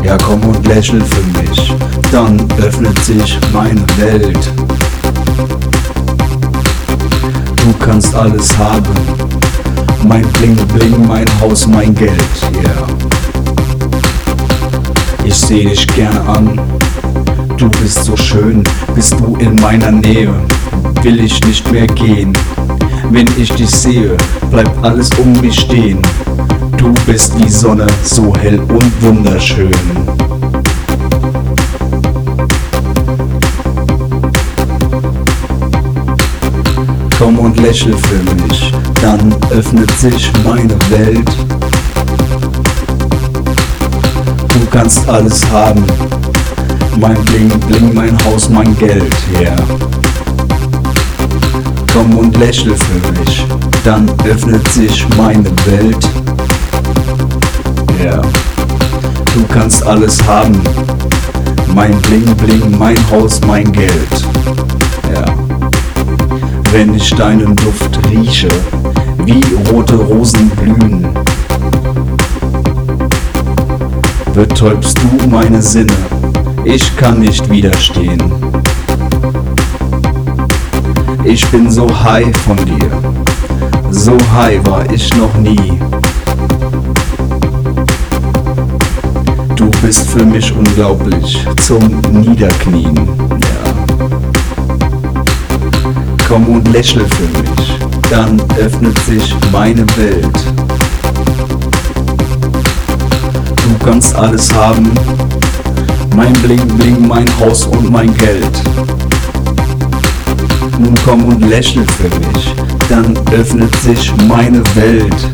Ja, komm und lächel für mich, dann öffnet sich meine Welt. Du kannst alles haben, mein Bling Bling, mein Haus, mein Geld, yeah. Ich seh dich gerne an, du bist so schön, bist du in meiner Nähe, will ich nicht mehr gehen. Wenn ich dich sehe, bleibt alles um mich stehen. Du bist wie Sonne, so hell und wunderschön. Komm und lächel für mich, dann öffnet sich meine Welt. Du kannst alles haben, mein Bling Bling, mein Haus, mein Geld, yeah. Komm und lächel für mich, dann öffnet sich meine Welt. Yeah. Du kannst alles haben, mein Bling Bling, mein Haus, mein Geld. Yeah. Wenn ich deinen Duft rieche, wie rote Rosen blühen, betäubst du meine Sinne, ich kann nicht widerstehen. Ich bin so high von dir, so high war ich noch nie. Du bist für mich unglaublich, zum Niederknien, ja. Komm und lächle für mich, dann öffnet sich meine Welt. Du kannst alles haben, mein Bling Bling, mein Haus und mein Geld. Nun komm und lächel für mich, dann öffnet sich meine Welt.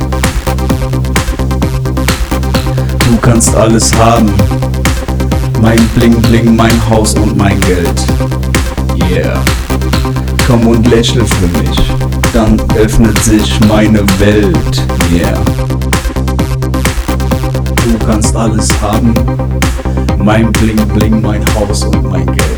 Du kannst alles haben, mein Bling Bling, mein Haus und mein Geld. Yeah. Komm und lächel für mich, dann öffnet sich meine Welt. Yeah. Du kannst alles haben, mein Bling Bling, mein Haus und mein Geld.